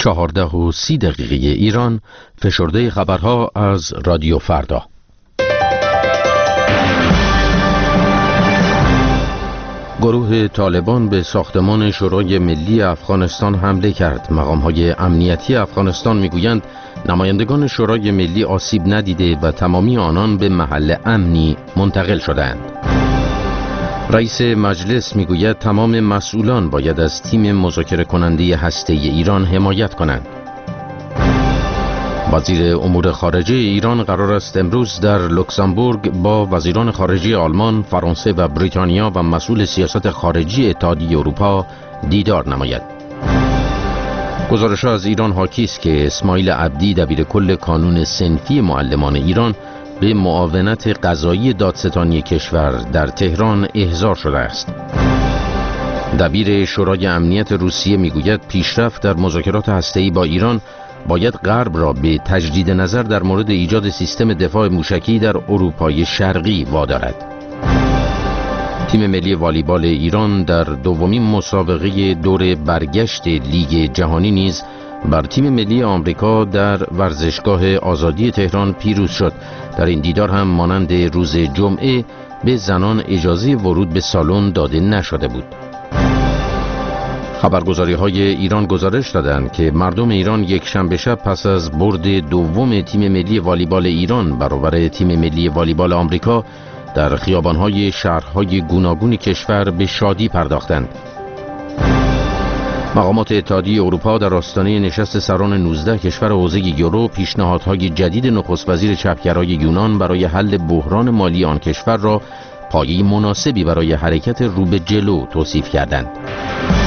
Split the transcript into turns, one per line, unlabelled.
14:30 ایران، فشرده خبرها از رادیو فردا. گروه طالبان به ساختمان شورای ملی افغانستان حمله کرد. مقام‌های امنیتی افغانستان می‌گویند نمایندگان شورای ملی آسیب ندیده و تمامی آنان به محل امنی منتقل شدند. رئیس مجلس میگوید تمام مسئولان باید از تیم مذاکره کننده هسته ایران حمایت کنند. وزیر امور خارجه ایران قرار است امروز در لوکزامبورگ با وزیران خارجه آلمان، فرانسه و بریتانیا و مسئول سیاست خارجی اتحادیه اروپا دیدار نماید. گزارش‌ها از ایران حاکی است که اسماعیل عبدی دبیرکل کانون صنفی معلمان ایران به معاونت قضایی دادستانی کشور در تهران احضار شده است. دبیر شورای امنیت روسیه میگوید پیشرفت در مذاکرات هسته‌ای با ایران باید غرب را به تجدید نظر در مورد ایجاد سیستم دفاع موشکی در اروپای شرقی وادارد. تیم ملی والیبال ایران در دومین مسابقه دور برگشت لیگ جهانی نیز بر تیم ملی آمریکا در ورزشگاه آزادی تهران پیروز شد. در این دیدار هم مانند روز جمعه به زنان اجازه ورود به سالن داده نشده بود. خبرگزاری‌های ایران گزارش دادند که مردم ایران یک شنبه شب پس از برد دوم تیم ملی والیبال ایران برابر تیم ملی والیبال آمریکا در خیابان‌های شهرهای گوناگون کشور به شادی پرداختند. مقامات اتحادیه اروپا در آستانه نشست سران 19 کشور حوزه یورو پیشنهادهای جدید نخست وزیر چپگرای یونان برای حل بحران مالی آن کشور را پایه مناسبی برای حرکت رو به جلو توصیف کردند.